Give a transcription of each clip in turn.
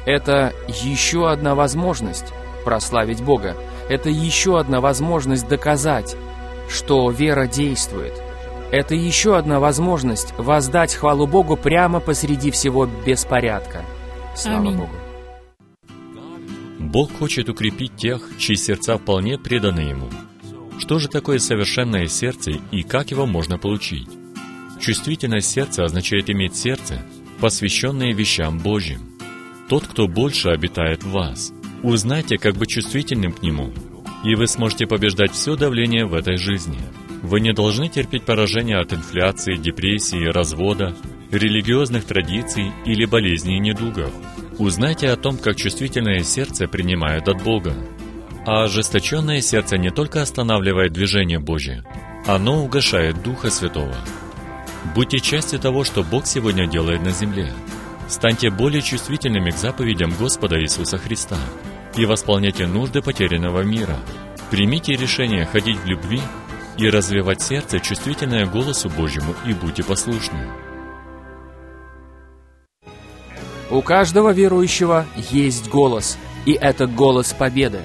Это еще одна возможность прославить Бога. Это еще одна возможность доказать, что вера действует. Это еще одна возможность воздать хвалу Богу прямо посреди всего беспорядка. Слава Аминь. Богу. Бог хочет укрепить тех, чьи сердца вполне преданы Ему. Что же такое совершенное сердце и как его можно получить? Чувствительность сердца означает иметь сердце, посвященное вещам Божьим. Тот, кто больше обитает в вас. Узнайте, как быть чувствительным к Нему, и вы сможете побеждать все давление в этой жизни. Вы не должны терпеть поражение от инфляции, депрессии, развода, религиозных традиций или болезней и недугов. Узнайте о том, как чувствительное сердце принимает от Бога. А ожесточенное сердце не только останавливает движение Божье, оно угашает Духа Святого. Будьте частью того, что Бог сегодня делает на земле. Станьте более чувствительными к заповедям Господа Иисуса Христа и восполняйте нужды потерянного мира. Примите решение ходить в любви и развивать сердце, чувствительное голосу Божьему, и будьте послушны. У каждого верующего есть голос, и это голос победы.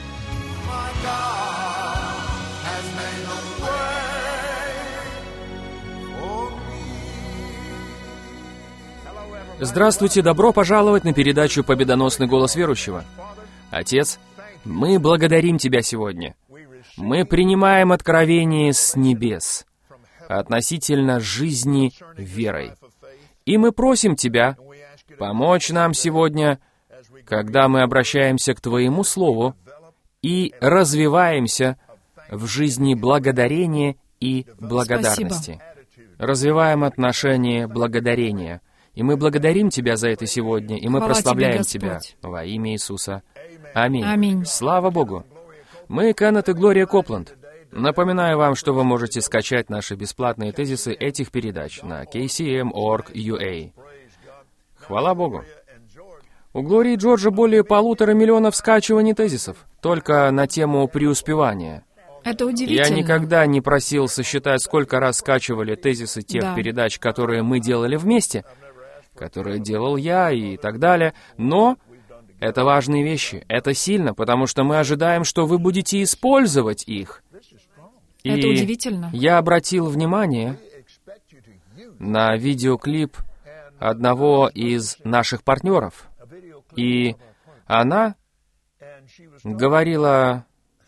Здравствуйте, добро пожаловать на передачу «Победоносный голос верующего». Отец, мы благодарим Тебя сегодня. Мы принимаем откровение с небес относительно жизни верой. И мы просим Тебя помочь нам сегодня, когда мы обращаемся к Твоему Слову и развиваемся в жизни благодарения и благодарности. Развиваем отношение благодарения. И мы благодарим Тебя за это сегодня, и мы Хвала прославляем Тебе, Тебя во имя Иисуса. Аминь. Аминь. Слава Богу. Мы Кеннет и Глория Копланд. Напоминаю вам, что вы можете скачать наши бесплатные тезисы этих передач на kcm.org.ua. Хвала Богу. У Глории и Джорджа более 1,5 миллиона скачиваний тезисов, только на тему преуспевания. Это удивительно. Я никогда не просил сосчитать, сколько раз скачивали тезисы тех Да. передач, которые мы делали вместе, которые делал я и так далее, но это важные вещи, это сильно, потому что мы ожидаем, что вы будете использовать их. И Это удивительно. я обратил внимание на видеоклип одного из наших партнеров, и она говорила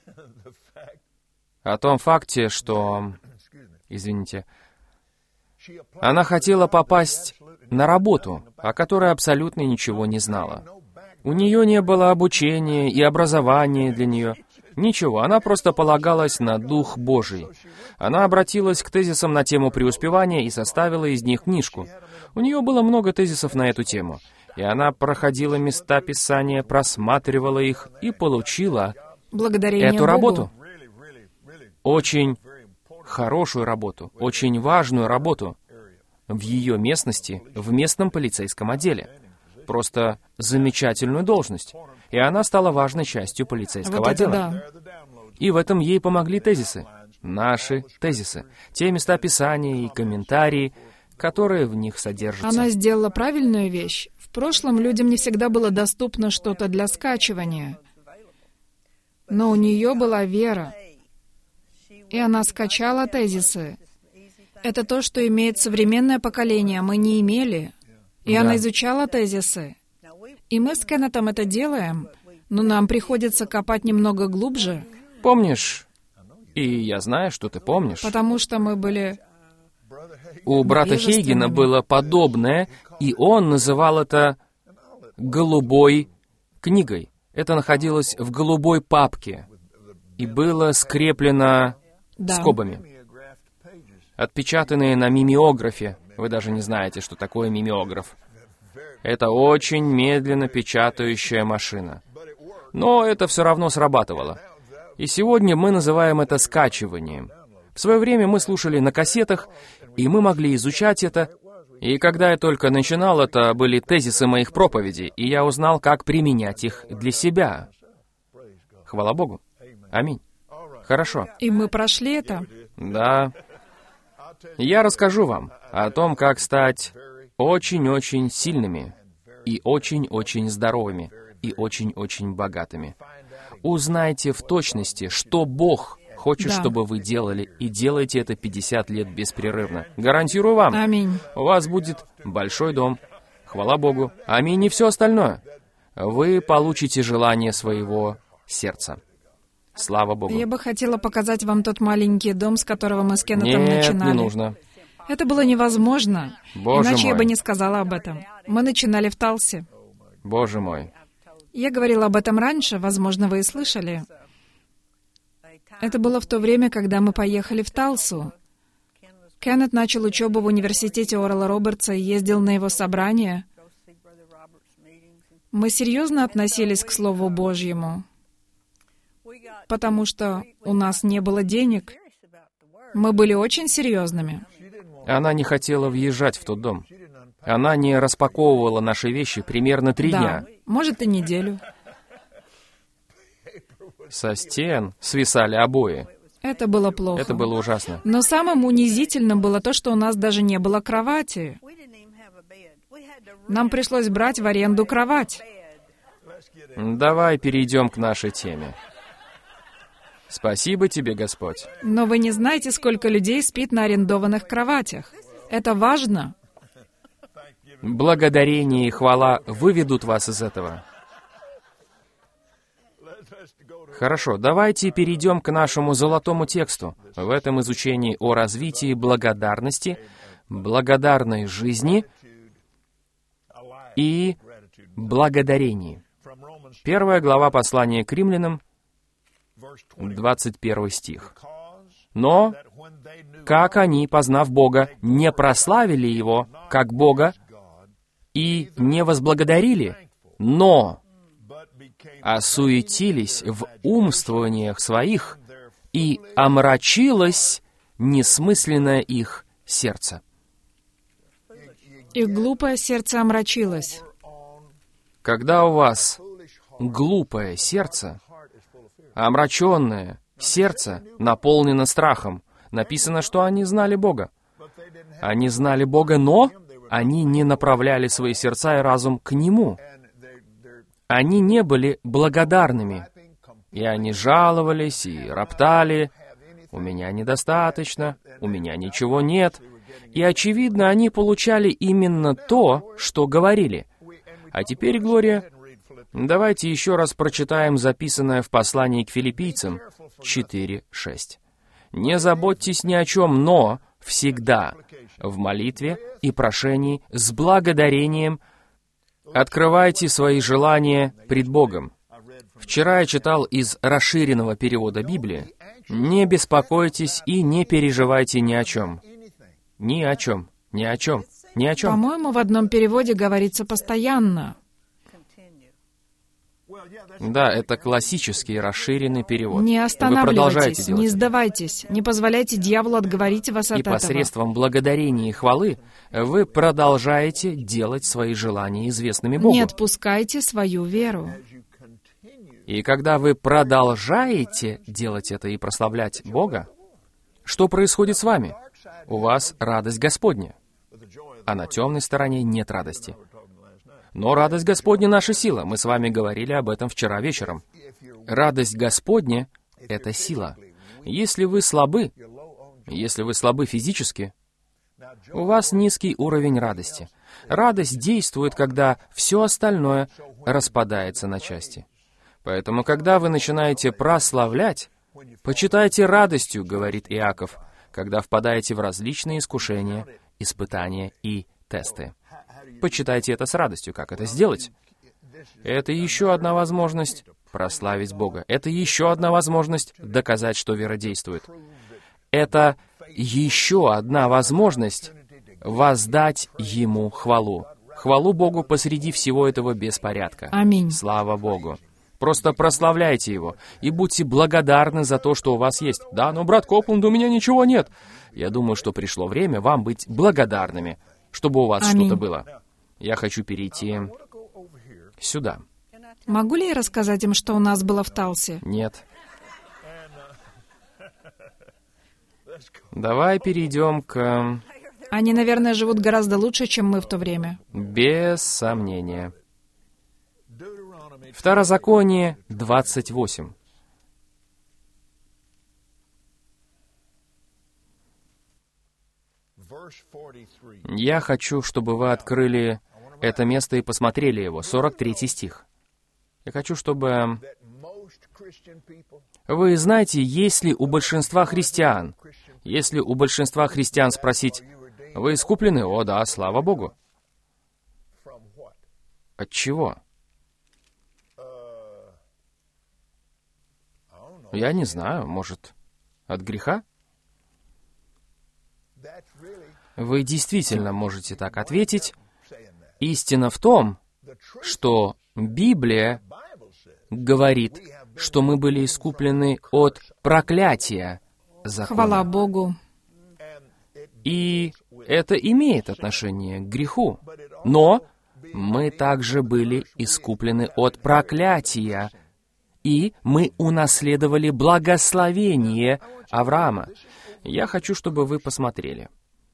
о том факте, что, извините, она хотела попасть на работу, о которой абсолютно ничего не знала. У нее не было обучения и образования для нее. Ничего, она просто полагалась на Дух Божий. Она обратилась к тезисам на тему преуспевания и составила из них книжку. У нее было много тезисов на эту тему. И она проходила места Писания, просматривала их и получила Благодарение эту Богу. работу. Очень хорошую работу, очень важную работу в ее местности, в местном полицейском отделе. Просто замечательную должность. И она стала важной частью полицейского Вот это отдела. да. И в этом ей помогли тезисы. Наши тезисы. Те места Писания и комментарии, которые в них содержатся. Она сделала правильную вещь. В прошлом людям не всегда было доступно что-то для скачивания. Но у нее была вера. И она скачала тезисы. Это то, что имеет современное поколение, мы не имели. И Да. она изучала тезисы. И мы с Кеннетом это делаем, но нам приходится копать немного глубже, Помнишь? И я знаю, что ты помнишь. потому что мы были... У брата Хейгена было подобное, и он называл это «голубой книгой». Это находилось в голубой папке и было скреплено Да. скобами, отпечатанные на мимеографе. Вы даже не знаете, что такое мимеограф. Это очень медленно печатающая машина. Но это все равно срабатывало. И сегодня мы называем это скачиванием. В свое время мы слушали на кассетах, и мы могли изучать это. И когда я только начинал, это были тезисы моих проповедей, и я узнал, как применять их для себя. Хвала Богу. Аминь. Хорошо. И мы прошли это. Да. Я расскажу вам о том, как стать очень-очень сильными и очень-очень здоровыми, и очень-очень богатыми. Узнайте в точности, что Бог хочет, Да. чтобы вы делали, и делайте это 50 лет беспрерывно. Гарантирую вам, Аминь. у вас будет большой дом. Хвала Богу. Аминь и все остальное. Вы получите желание своего сердца. Слава Богу. Я бы хотела показать вам тот маленький дом, с которого мы с Кеннетом Нет, начинали. не нужно. Это было невозможно. Боже Иначе я мой. бы не сказала об этом. Мы начинали в Талсе. Боже мой. Я говорила об этом раньше, возможно, вы и слышали. Это было в то время, когда мы поехали в Талсу. Кеннет начал учебу в университете Орала Робертса и ездил на его собрания. Мы серьезно относились к Слову Божьему, потому что у нас не было денег. Мы были очень серьезными. Она не хотела въезжать в тот дом. Она не распаковывала наши вещи примерно 3 Да, дня. может и неделю. Со стен свисали обои. Это было плохо. Это было ужасно. Но самым унизительным было то, что у нас даже не было кровати. Нам пришлось брать в аренду кровать. Давай перейдем к нашей теме. Спасибо тебе, Господь. Но вы не знаете, сколько людей спит на арендованных кроватях. Это важно. Благодарение и хвала выведут вас из этого. Хорошо, давайте перейдем к нашему золотому тексту. В этом изучении о развитии благодарности, благодарной жизни и благодарении. 1 глава послания к римлянам, 21 стих. «Но, как они, познав Бога, не прославили Его, как Бога, и не возблагодарили, но осуетились в умствованиях своих, и омрачилось несмысленное их сердце». Их глупое сердце омрачилось. Когда у вас глупое сердце, омраченное сердце наполнено страхом, написано, что они знали Бога. Они знали Бога, но они не направляли свои сердца и разум к Нему. Они не были благодарными. И они жаловались и роптали: «У меня недостаточно, у меня ничего нет». И, очевидно, они получали именно то, что говорили. А теперь, Глория, давайте еще раз прочитаем записанное в послании к филиппийцам 4:6. «Не заботьтесь ни о чем, но всегда в молитве и прошении с благодарением открывайте свои желания пред Богом». Вчера я читал из расширенного перевода Библии: «Не беспокойтесь и не переживайте ни о чем». Ни о чем, ни о чем, ни о чем. По-моему, в одном переводе говорится «постоянно». Да, это классический расширенный перевод. Не Вы продолжаете останавливайтесь, делать не это. сдавайтесь, не позволяйте дьяволу отговорить вас от И этого. посредством благодарения и хвалы вы продолжаете делать свои желания известными Богу. Не отпускайте свою веру. И когда вы продолжаете делать это и прославлять Бога, что происходит с вами? У вас радость Господня, а на темной стороне нет радости. Но радость Господня — наша сила. Мы с вами говорили об этом вчера вечером. Радость Господня — это сила. Если вы слабы физически, у вас низкий уровень радости. Радость действует, когда все остальное распадается на части. Поэтому, когда вы начинаете прославлять, почитайте радостью, говорит Иаков, когда впадаете в различные искушения, испытания и тесты. Почитайте это с радостью. Как это сделать? Это еще одна возможность прославить Бога. Это еще одна возможность доказать, что вера действует. Это еще одна возможность воздать Ему хвалу. Хвалу Богу посреди всего этого беспорядка. Аминь. Слава Богу. Просто прославляйте Его и будьте благодарны за то, что у вас есть. Да, но, брат Копланд, у меня ничего нет. Я думаю, что пришло время вам быть благодарными, чтобы у вас Аминь. что-то было. Я хочу перейти сюда. Могу ли я рассказать им, что у нас было в Талсе? Нет. Давай перейдем к Они, наверное, живут гораздо лучше, чем мы в то время. Без сомнения. Второзаконие 28. Я хочу, чтобы вы открыли это место и посмотрели его. 43 стих. Я хочу, чтобы... Вы знаете, если у большинства христиан спросить, вы искуплены? О, да, слава Богу. От чего? Я не знаю, может, от греха? Вы действительно можете так ответить. Истина в том, что Библия говорит, что мы были искуплены от проклятия закона. Хвала Богу. И это имеет отношение к греху. Но мы также были искуплены от проклятия, и мы унаследовали благословение Авраама. Я хочу, чтобы вы посмотрели.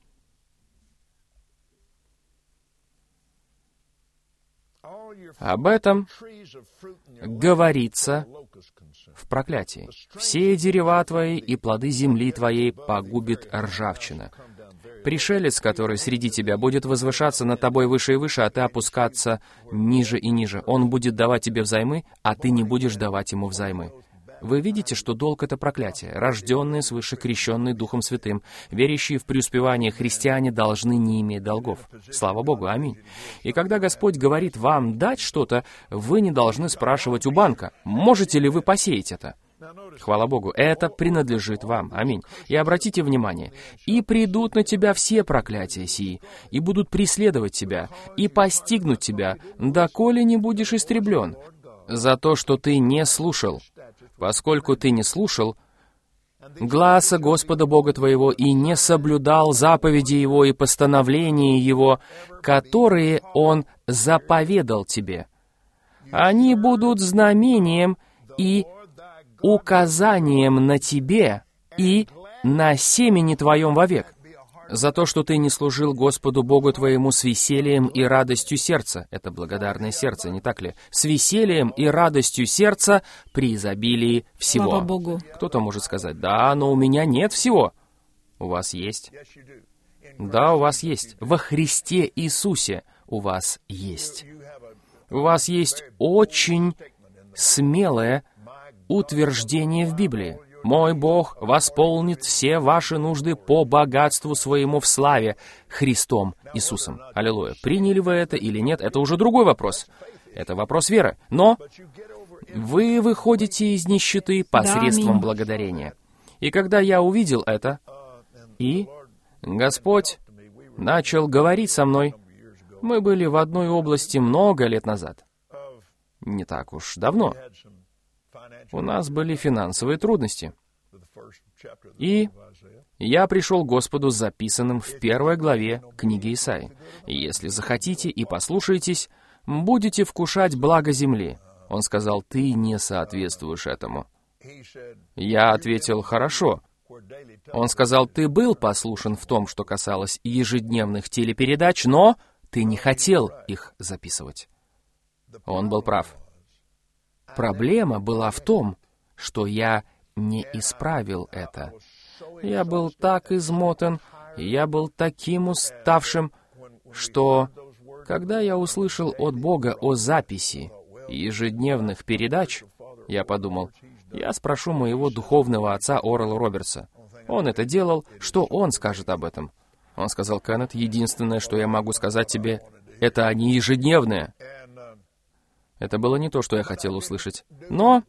Об этом говорится в проклятии. «Все дерева твои и плоды земли твоей погубит ржавчина. Пришелец, который среди тебя, будет возвышаться над тобой выше и выше, а ты опускаться ниже и ниже. Он будет давать тебе взаймы, а ты не будешь давать ему взаймы». Вы видите, что долг — это проклятие. Рожденные свыше, крещенные Духом Святым, верящие в преуспевание христиане должны не иметь долгов. Слава Богу, аминь. И когда Господь говорит вам дать что-то, вы не должны спрашивать у банка, можете ли вы посеять это. Хвала Богу, это принадлежит вам. Аминь. И обратите внимание, «И придут на тебя все проклятия сии, и будут преследовать тебя, и постигнут тебя, доколе не будешь истреблен, за то, что ты не слушал. Поскольку ты не слушал гласа Господа Бога твоего и не соблюдал заповеди Его и постановления Его, которые Он заповедал тебе. Они будут знамением и указанием на тебе и на семени твоем вовек, за то, что ты не служил Господу Богу твоему с весельем и радостью сердца». Это благодарное сердце, не так ли? «С весельем и радостью сердца при изобилии всего». Слава Богу. Кто-то может сказать, «Да, но у меня нет всего». У вас есть. Да, у вас есть. Во Христе Иисусе у вас есть. У вас есть очень смелое утверждение в Библии. «Мой Бог восполнит все ваши нужды по богатству своему в славе Христом Иисусом». Аллилуйя. Приняли вы это или нет, это уже другой вопрос. Это вопрос веры. Но вы выходите из нищеты посредством благодарения. И когда я увидел это, и Господь начал говорить со мной, мы были в одной области много лет назад. Не так уж давно. У нас были финансовые трудности. И я пришел к Господу с записанным в 1 главе книги Исаии. «Если захотите и послушаетесь, будете вкушать благо земли». Он сказал, «Ты не соответствуешь этому». Я ответил, «Хорошо». Он сказал, «Ты был послушен в том, что касалось ежедневных телепередач, но ты не хотел их записывать». Он был прав. Проблема была в том, что я не исправил это. Я был так измотан, я был таким уставшим, что, когда я услышал от Бога о записи ежедневных передач, я подумал, я спрошу моего духовного отца Орла Робертса. Он это делал, что он скажет об этом? Он сказал, «Кеннет, единственное, что я могу сказать тебе, это они ежедневные». Это было не то, что я хотел услышать. Но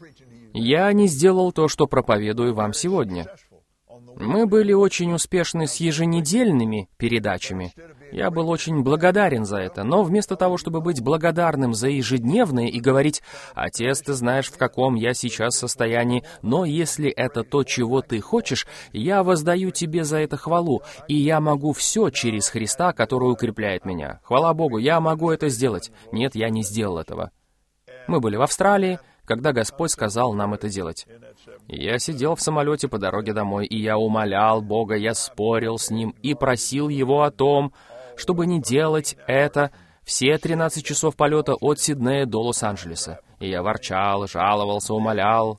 я не сделал то, что проповедую вам сегодня. Мы были очень успешны с еженедельными передачами. Я был очень благодарен за это, но вместо того, чтобы быть благодарным за ежедневные и говорить, «Отец, ты знаешь, в каком я сейчас состоянии, но если это то, чего ты хочешь, я воздаю тебе за это хвалу, и я могу все через Христа, который укрепляет меня. Хвала Богу, я могу это сделать». Нет, я не сделал этого. Мы были в Австралии, когда Господь сказал нам это делать. Я сидел в самолете по дороге домой, и я умолял Бога, я спорил с Ним и просил Его о том, чтобы не делать это все 13 часов полета от Сиднея до Лос-Анджелеса. И я ворчал, жаловался, умолял.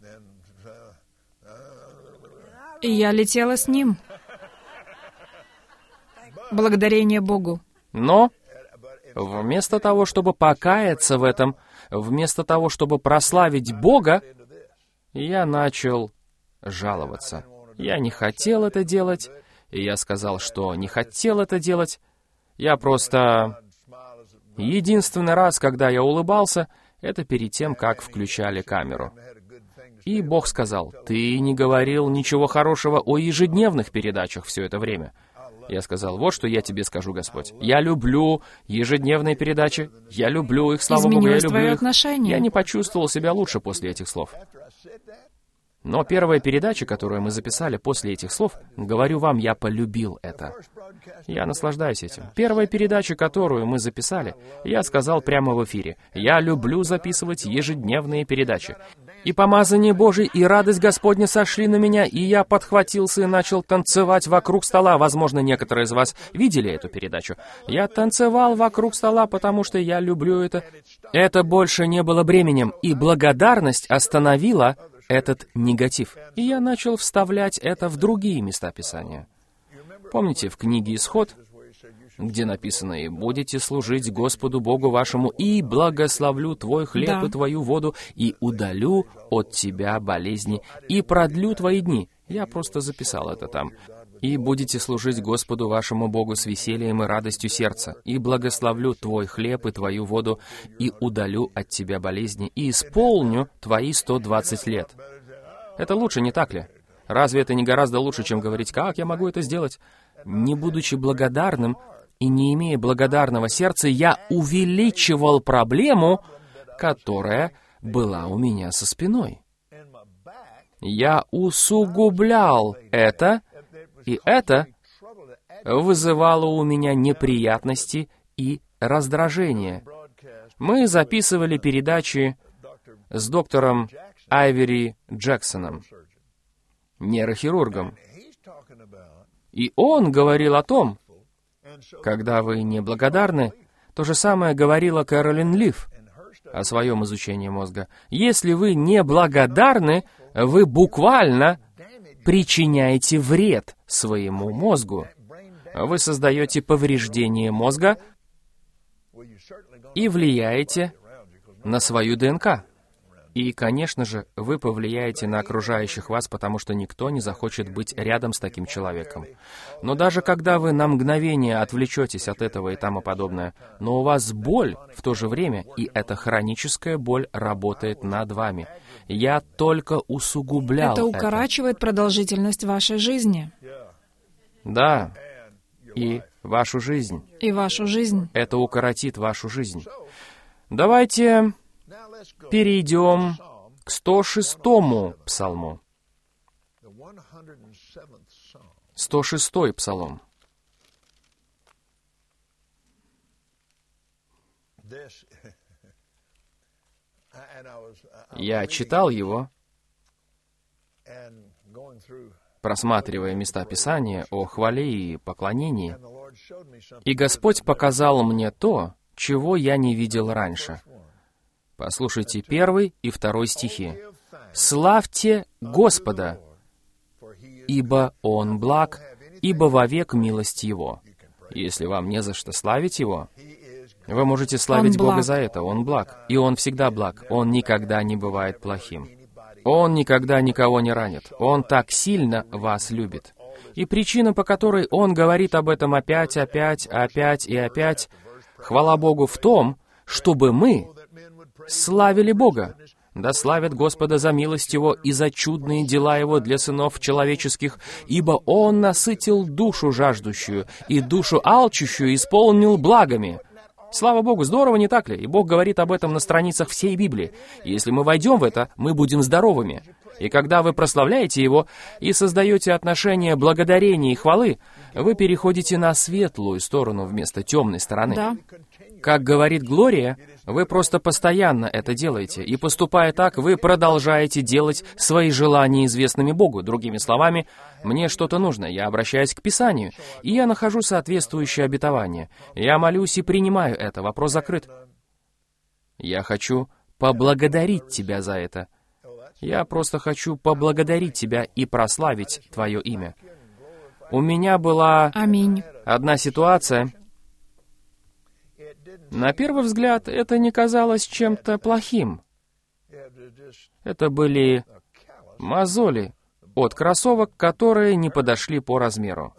И я летела с Ним. Благодарение Богу. Но вместо того, чтобы покаяться в этом, вместо того, чтобы прославить Бога, я начал жаловаться. Я не хотел это делать, и я сказал, что не хотел это делать. Я просто... Единственный раз, когда я улыбался, это перед тем, как включали камеру. И Бог сказал: «Ты не говорил ничего хорошего о ежедневных передачах все это время». Я сказал: «Вот что я тебе скажу, Господь. Я люблю ежедневные передачи, я люблю их, слава Богу, я Изменилось люблю твое их». отношение. Я не почувствовал себя лучше после этих слов. Но первая передача, которую мы записали после этих слов, говорю вам, я полюбил это. Я наслаждаюсь этим. Первая передача, которую мы записали, я сказал прямо в эфире: «Я люблю записывать ежедневные передачи». И помазание Божие, и радость Господня сошли на меня, и я подхватился и начал танцевать вокруг стола. Возможно, некоторые из вас видели эту передачу. Я танцевал вокруг стола, потому что я люблю это. Это больше не было бременем, и благодарность остановила этот негатив. И я начал вставлять это в другие места Писания. Помните, в книге «Исход», где написано: «И будете служить Господу Богу вашему, и благословлю твой хлеб и твою воду, и удалю от тебя болезни, и продлю твои дни». Я просто записал это там. «И будете служить Господу вашему Богу с весельем и радостью сердца, и благословлю твой хлеб и твою воду, и удалю от тебя болезни, и исполню твои 120 лет». Это лучше, не так ли? Разве это не гораздо лучше, чем говорить: «Как я могу это сделать?» Не будучи благодарным и не имея благодарного сердца, я увеличивал проблему, которая была у меня со спиной. Я усугублял это, и это вызывало у меня неприятности и раздражение. Мы записывали передачи с доктором Айвери Джексоном, нейрохирургом. И он говорил о том, когда вы неблагодарны, то же самое говорила Кэролин Лив о своем изучении мозга. Если вы неблагодарны, вы буквально причиняете вред своему мозгу. Вы создаете повреждение мозга и влияете на свою ДНК. И, конечно же, вы повлияете на окружающих вас, потому что никто не захочет быть рядом с таким человеком. Но даже когда вы на мгновение отвлечетесь от этого и тому подобное, но у вас боль в то же время, и эта хроническая боль работает над вами. Я только усугублял это. Укорачивает продолжительность вашей жизни. Да, и вашу жизнь. И вашу жизнь. Это укоротит вашу жизнь. Давайте перейдем к 106-му псалму. 106-й псалом. Я читал его, просматривая места Писания о хвале и поклонении, и Господь показал мне то, чего я не видел раньше. Послушайте 1 и 2 стихи. «Славьте Господа, ибо Он благ, ибо вовек милость Его». Если вам не за что славить Его, вы можете славить Бога за это. Он благ, и Он всегда благ. Он никогда не бывает плохим. Он никогда никого не ранит. Он так сильно вас любит. И причина, по которой Он говорит об этом опять и опять, хвала Богу, в том, чтобы мы славили Бога. Да славят Господа за милость Его и за чудные дела Его для сынов человеческих, ибо Он насытил душу жаждущую и душу алчущую исполнил благами. Слава Богу, здорово, не так ли? И Бог говорит об этом на страницах всей Библии. Если мы войдем в это, мы будем здоровыми. И когда вы прославляете Его и создаете отношения благодарения и хвалы, вы переходите на светлую сторону вместо темной стороны. Да. Как говорит Глория, Вы просто постоянно это делаете, и поступая так, вы продолжаете делать свои желания известными Богу. Другими словами, мне что-то нужно, я обращаюсь к Писанию, и я нахожу соответствующее обетование. Я молюсь и принимаю это, вопрос закрыт. Я хочу поблагодарить Тебя за это. Я просто хочу поблагодарить Тебя и прославить Твое имя. У меня была Аминь. одна ситуация. На первый взгляд, это не казалось чем-то плохим. Это были мозоли от кроссовок, которые не подошли по размеру.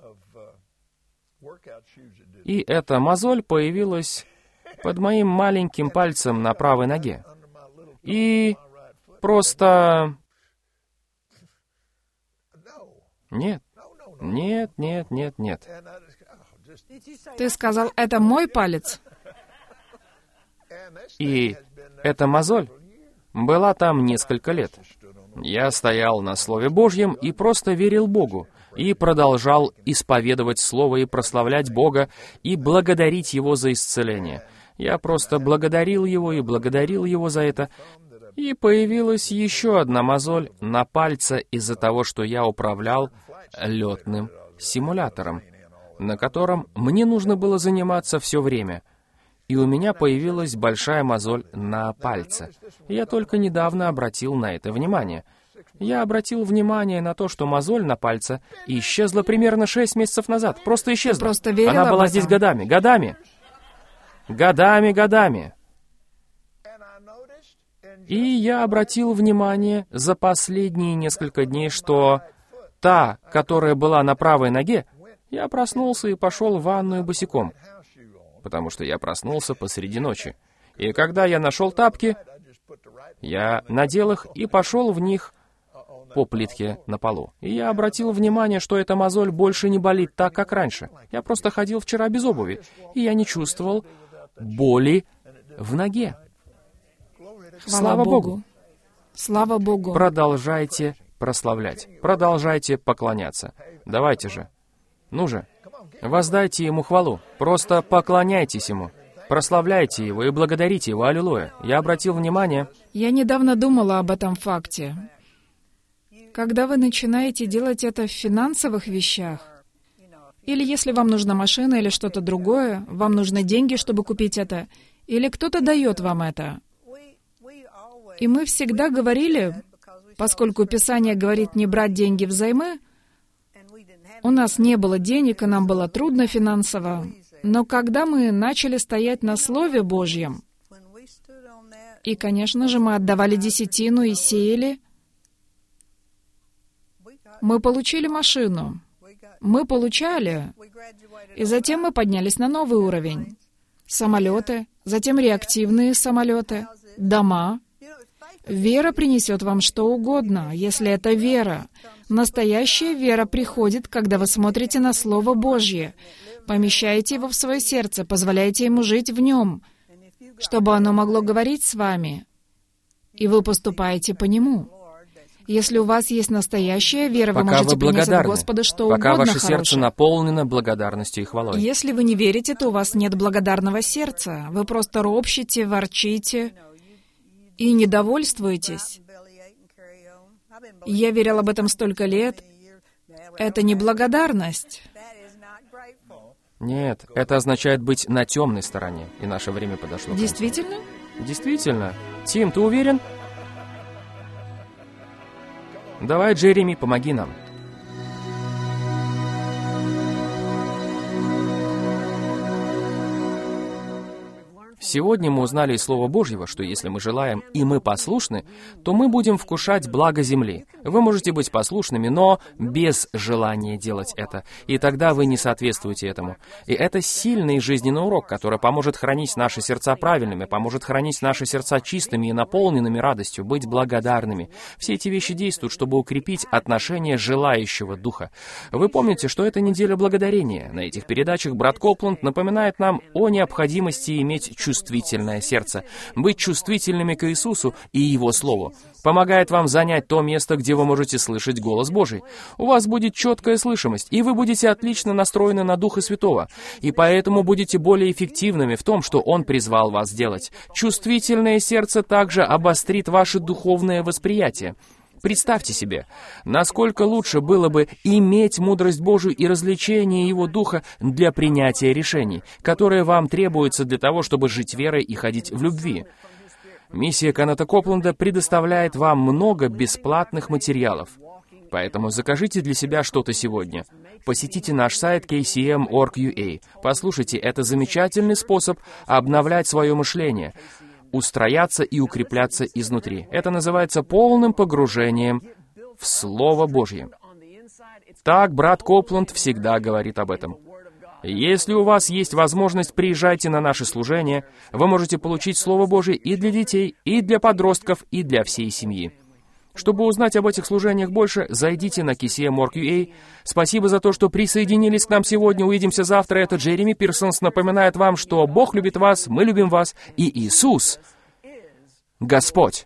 И эта мозоль появилась под моим маленьким пальцем на правой ноге. И просто... Нет. Ты сказал, это мой палец? И эта мозоль была там несколько лет. Я стоял на Слове Божьем и просто верил Богу, и продолжал исповедовать Слово и прославлять Бога, и благодарить Его за исцеление. Я просто благодарил Его и благодарил Его за это. И появилась еще одна мозоль на пальце из-за того, что я управлял летным симулятором, на котором мне нужно было заниматься все время. И у меня появилась большая мозоль на пальце. Я только недавно обратил на это внимание. Я обратил внимание на то, что мозоль на пальце исчезла примерно 6 месяцев назад. Просто исчезла. Ты просто верил Она об была этом? здесь годами. Годами. И я обратил внимание за последние несколько дней, что та, которая была на правой ноге, я проснулся и пошел в ванную босиком, потому что я проснулся посреди ночи. И когда я нашел тапки, я надел их и пошел в них по плитке на полу. И я обратил внимание, что эта мозоль больше не болит так, как раньше. Я просто ходил вчера без обуви, и я не чувствовал боли в ноге. Слава Богу! Слава Богу! Продолжайте прославлять, продолжайте поклоняться. Давайте же. Ну же, воздайте Ему хвалу. Просто поклоняйтесь Ему. Прославляйте Его и благодарите Его. Аллилуйя. Я обратил внимание... Я недавно думала об этом факте. Когда вы начинаете делать это в финансовых вещах, или если вам нужна машина или что-то другое, вам нужны деньги, чтобы купить это, или кто-то дает вам это. И мы всегда говорили, поскольку Писание говорит не брать деньги взаймы, у нас не было денег, и нам было трудно финансово. Но когда мы начали стоять на Слове Божьем, и, конечно же, мы отдавали десятину и сеяли, мы получили машину. Мы получали. И затем мы поднялись на новый уровень. Самолеты, затем реактивные самолеты, дома. Вера принесет вам что угодно, если это вера. Настоящая вера приходит, когда вы смотрите на Слово Божье, помещаете его в свое сердце, позволяете ему жить в нем, чтобы оно могло говорить с вами, и вы поступаете по нему. Если у вас есть настоящая вера, вы можете принять от Господа что угодно пока ваше хорошее. сердце наполнено благодарностью и хвалой. Если вы не верите, то у вас нет благодарного сердца. Вы просто ропщите, ворчите и недовольствуетесь. Я верил об этом столько лет. Это не благодарность. Нет, это означает быть на темной стороне, и наше время подошло к концу. Действительно? Действительно. Тим, ты уверен? Давай, Джереми, помоги нам. Сегодня мы узнали из Слова Божьего, что если мы желаем и мы послушны, то мы будем вкушать благо земли. Вы можете быть послушными, но без желания делать это. И тогда вы не соответствуете этому. И это сильный жизненный урок, который поможет хранить наши сердца правильными, поможет хранить наши сердца чистыми и наполненными радостью, быть благодарными. Все эти вещи действуют, чтобы укрепить отношения желающего духа. Вы помните, что это неделя благодарения. На этих передачах брат Копланд напоминает нам о необходимости иметь чувствительность чувствительное сердце. Быть чувствительными к Иисусу и Его Слову помогает вам занять то место, где вы можете слышать голос Божий. У вас будет четкая слышимость, и вы будете отлично настроены на Духа Святого, и поэтому будете более эффективными в том, что Он призвал вас делать. Чувствительное сердце также обострит ваше духовное восприятие. Представьте себе, насколько лучше было бы иметь мудрость Божию и развлечение Его Духа для принятия решений, которые вам требуются для того, чтобы жить верой и ходить в любви. Миссия Кеннета Копленда предоставляет вам много бесплатных материалов. Поэтому закажите для себя что-то сегодня. Посетите наш сайт kcm.org.ua. Послушайте, это замечательный способ обновлять свое мышление, устрояться и укрепляться изнутри. Это называется полным погружением в Слово Божье. Так брат Копленд всегда говорит об этом. Если у вас есть возможность, приезжайте на наши служения. Вы можете получить Слово Божье и для детей, и для подростков, и для всей семьи. Чтобы узнать об этих служениях больше, зайдите на kcm.org.ua. Спасибо за то, что присоединились к нам сегодня. Увидимся завтра. Это Джереми Пирсонс напоминает вам, что Бог любит вас, мы любим вас, и Иисус — Господь.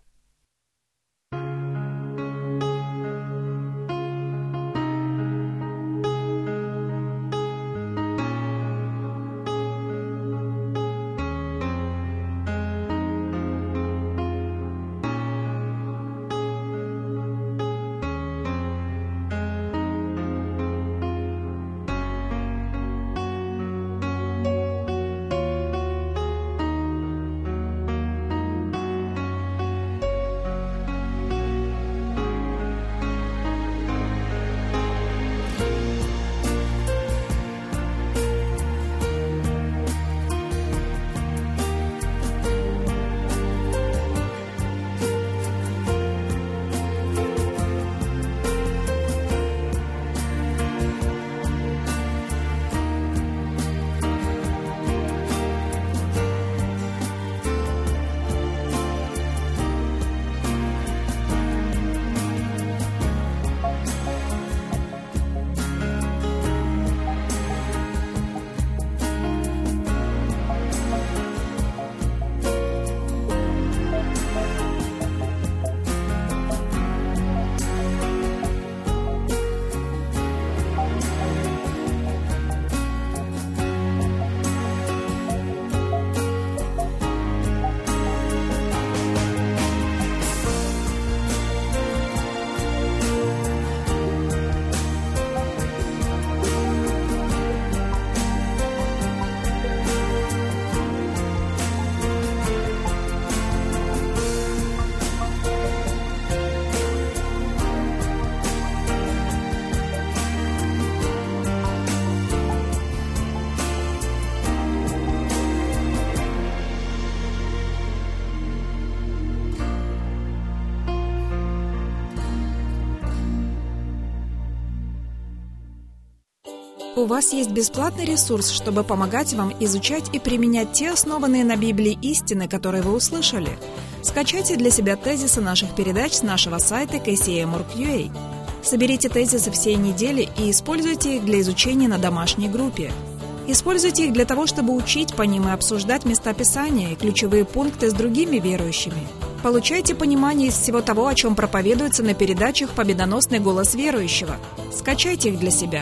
У вас есть бесплатный ресурс, чтобы помогать вам изучать и применять те основанные на Библии истины, которые вы услышали. Скачайте для себя тезисы наших передач с нашего сайта kcm.org.ua. Соберите тезисы всей недели и используйте их для изучения на домашней группе. Используйте их для того, чтобы учить по ним и обсуждать места Писания и ключевые пункты с другими верующими. Получайте понимание из всего того, о чем проповедуется на передачах «Победоносный голос верующего». Скачайте их для себя.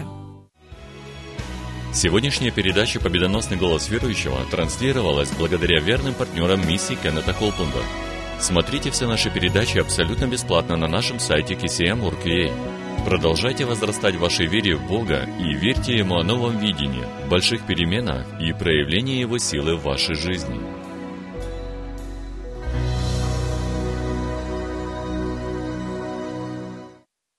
Сегодняшняя передача «Победоносный голос верующего» транслировалась благодаря верным партнерам миссии Кеннета Копленда. Смотрите все наши передачи абсолютно бесплатно на нашем сайте kcm.org.ua. Продолжайте возрастать в вашей вере в Бога и верьте Ему о новом видении, больших переменах и проявлении Его силы в вашей жизни.